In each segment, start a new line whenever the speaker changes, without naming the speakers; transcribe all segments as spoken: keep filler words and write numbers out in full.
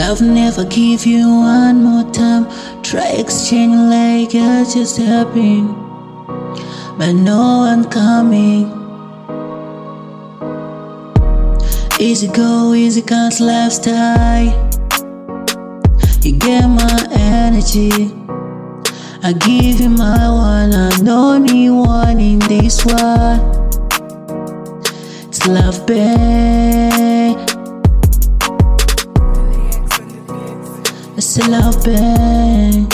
Love never give you one more time. Try exchange like it's just happening, but no one coming. Easy go, easy comes lifestyle. You get my energy, I give you my one. I don't need one in this one. It's love, babe. It's a love, babe.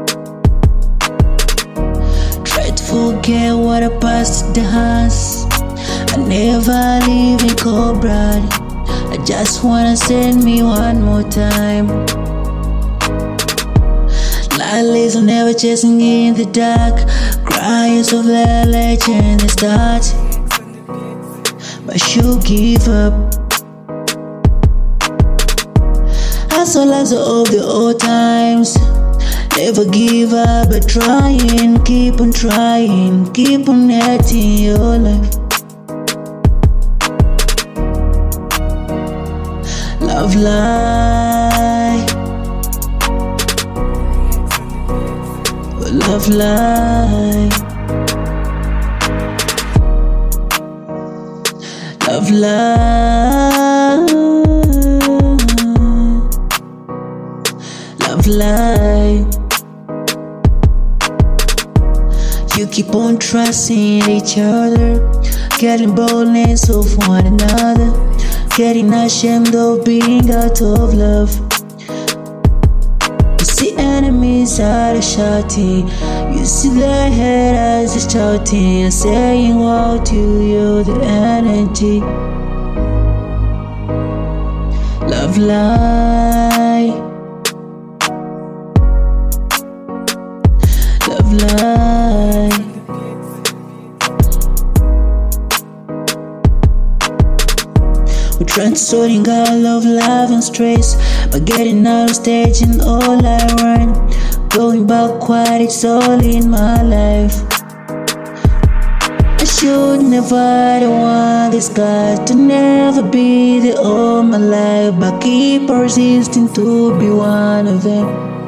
Try to forget what I passed the house. I never leave in cold blood. I just wanna send me one more time. Lies are never chasing in the dark. Cries of the legend they start, but she'll give up. Hustle as of the old times. Never give up, but trying, keep on trying, keep on acting your life. Love life, love life, love life, love life. You keep on trusting each other, getting boldness of one another, getting ashamed of being out of love. You see enemies are shouting, you see their head as shouting and saying, wow, to you the energy. Love life, love life. We're trying to sorting out love, life and stress, but getting out of stage and all I run. Going backward, it's all in my life. I should never want this guy to never be the all my life, but keep persisting to be one of them.